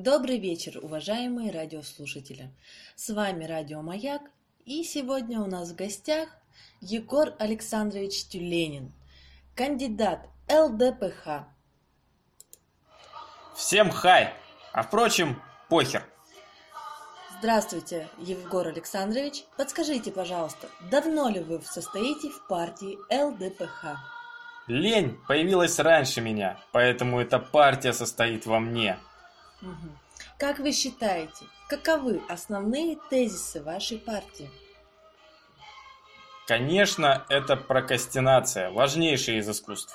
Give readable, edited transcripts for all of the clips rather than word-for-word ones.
Добрый вечер, уважаемые радиослушатели! С вами Радио Маяк, и сегодня у нас в гостях Егор Александрович Тюленин, кандидат ЛДПХ. Всем хай! А впрочем, похер. Здравствуйте, Егор Александрович. Подскажите, пожалуйста, давно ли вы состоите в партии ЛДПХ? Лень появилась раньше меня, поэтому эта партия состоит во мне. Как вы считаете, каковы основные тезисы вашей партии? Конечно, это прокрастинация, важнейшая из искусств.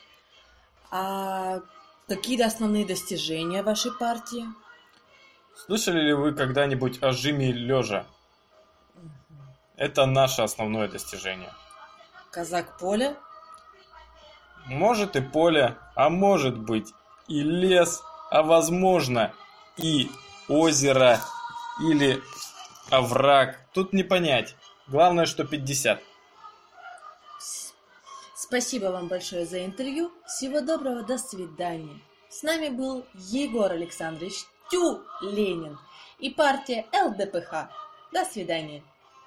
А какие основные достижения вашей партии? Слышали ли вы когда-нибудь о жиме лежа? Это наше основное достижение. Казак Поля? Может и поле, а может быть и лес, а возможно и озеро или овраг. Тут не понять. Главное, что 50. Спасибо вам большое за интервью. Всего доброго, до свидания. С нами был Егор Александрович Тюленин и партия ЛДПХ. До свидания.